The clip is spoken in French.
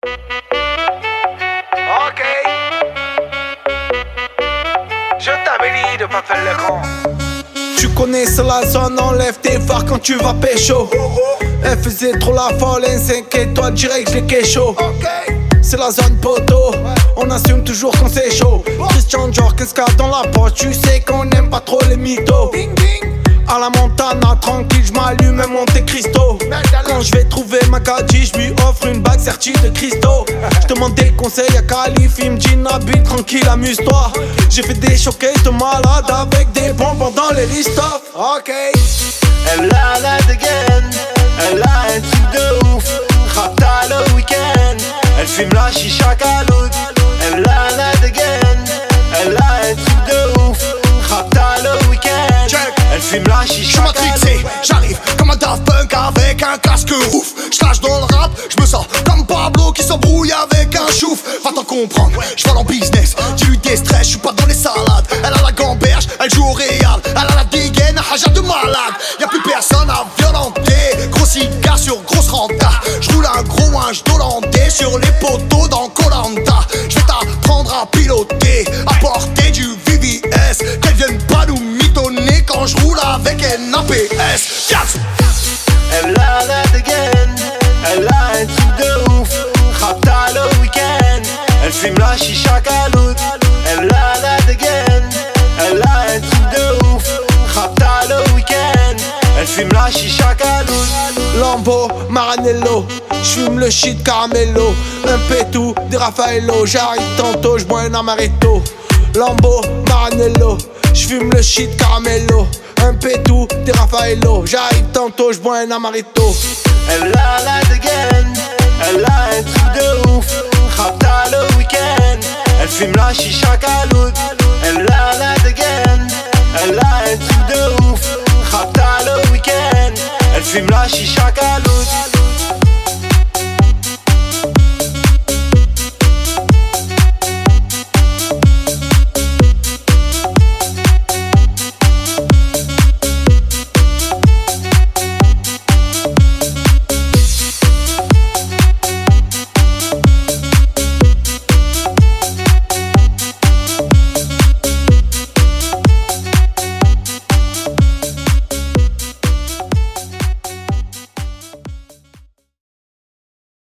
Ok. Je t'avais dit de pas faire le grand. Tu connais ça la zone, enlève tes phares quand tu vas pécho. Elle faisait trop la folle, un 5 étoiles direct, je l'ai kécho. C'est la zone poteau, on assume toujours quand c'est chaud. Christian Dior, 15K dans la poche, tu sais qu'on aime pas trop les mythos. À la Montana, tranquille, j'm'allume un Monte Cristo. Quand je vais trouver ma gadji, j'lui offre une bague sertie de Cristo. J'demande des conseils à Calif, il m'dit Nabil, tranquille, amuse-toi. J'ai fait des showcases de malade avec des bonbons dans les list-off. Ok. Elle a la dégaine, elle a un truc de ouf. Rapta le week-end, elle fume la chicha caloute. Elle a la dégaine, elle a un truc de ouf. Rapta le week-end, elle fume la chicha caloute. J'suis matrixé, j'arrive comme un Daft Punk avec un casque ouf. J'lâche dans le rap, j'me sens comme Pablo qui s'embrouille avec un chouf. Va t'en comprendre, j'vole en business, dis-lui des stress, j'suis pas dans les salades. Elle a la gamberge, elle joue au Real. Elle a la dégaine, haja de malade. Y'a plus personne à violenter. Gros cigare sur grosse renta. J'roule un gros winch d'Hollandais sur les poteaux dans Koh-Lanta. J'vais t'apprendre à piloter, à porter du VVS. Qu'elle vienne pas nous mitonner quand j'roule avec un APS. Yes. Elle a la dégaine, elle a un truc de ouf. Rapta le week-end, elle fume la chicha caloute. Elle a la dégaine, elle a un truc de ouf. Rapta le week-end, elle fume la chicha caloute. Lambo, Maranello, j'fume le shit caramello. Un pétou, des Raffaello, j'arrive tantôt, j'bois un amaretto. Lambo, Maranello, j'fume le shit caramello. Un pétou, des Raffaello, j'arrive tantôt, j'bois un amaretto. Elle a la dégaine, elle a un truc de ouf. Rapta le week-end, elle fume la chicha caloute. Elle a la dégaine, elle a un truc de ouf. Rapta le week-end, elle fume la chicha caloute.